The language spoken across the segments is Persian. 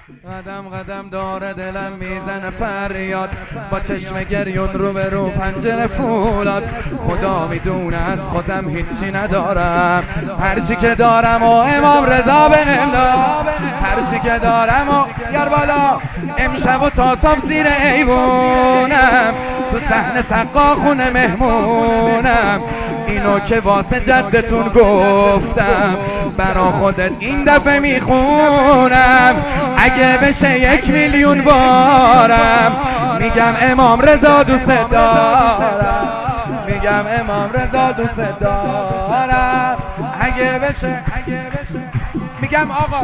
قدم قدم داره دلم میزنه فریاد، با چشم گریون رو به رو پنجره فولاد. خدا میدونه از خودم هیچی ندارم، هرچی که دارم و امام رضا بهم داد. هرچی که دارم و یار بالا امشب و تا صبح زیر ایوونم، تو صحن سقا خونه مهمونم. اینو که واسه جدتون گفتم، برا خودت این دفعه میخونم. اگه بشه 1 میلیون بارم میگم امام رضا دوست دارم، میگم امام رضا دوست دارم. اگه بشه میگم آقا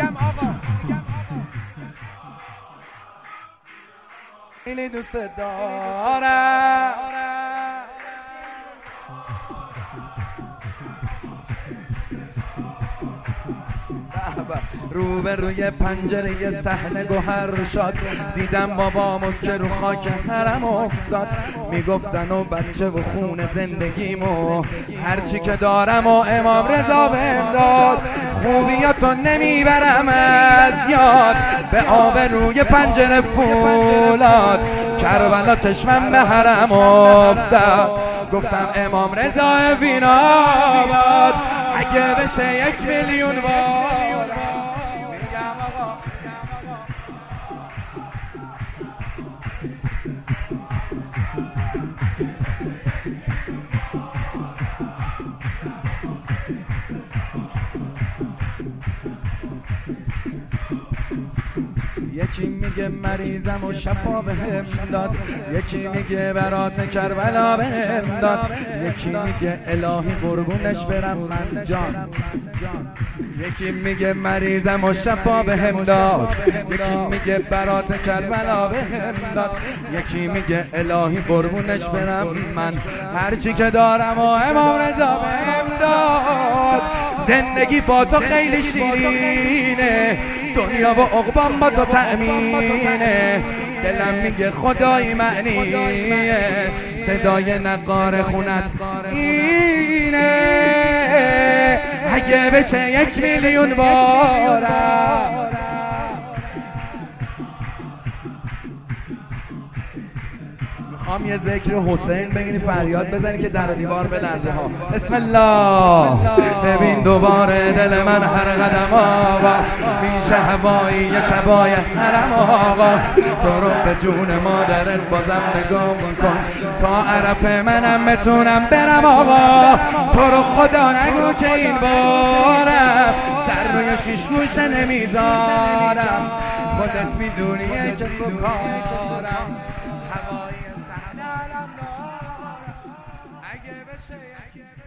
خیلی دوست دارم. رو به روی پنجره صحنه گوهر شد، دیدم بابامو که رو خاک حرم افتاد. میگفتن و بچه و خون زندگیمو، هرچی که دارم و امام رضا بهم داد. خوبیاتو نمیبرم از یاد، به آب روی پنجره فولاد. کربلا چشمم به حرم افتاد، گفتم امام رضا ویناباد. اگه بشه 1 میلیون بار یکی میگه مریضم و شفا بهم داد، یکی میگه برات کربلا بهم داد، یکی میگه الهی قربونش برم من جان. یکی میگه مریضم و شفا بهم داد، یکی میگه برات کربلا بهم داد، یکی میگه الهی قربونش برم من. هرچی که دارم و امام رضا بهم داد. زندگی با تو خیلی شیرینه، دنیا و عقبام با تو تأمینه. دلم میگه خدای معنیه، صدای نقار خونت اینه. اگه بشه 1 میلیون بارم میخوام یه ذکر حسین بگیری فریاد بزنی که در دیوار بلرزه ها. بسم الله. ببین دوباره دل من هر قدم آقا میشه هوایی یه شبای حرم آقا. تو رو به جون مادرت بازم نگاه کن، تا عرف منم بتونم برم آقا. تو رو خدا نگو که این بارم سر روی 6 گوشه نمیذارم. خودت میدونیه که تو کارم هوایی صحنه علم دارم. اگه بشه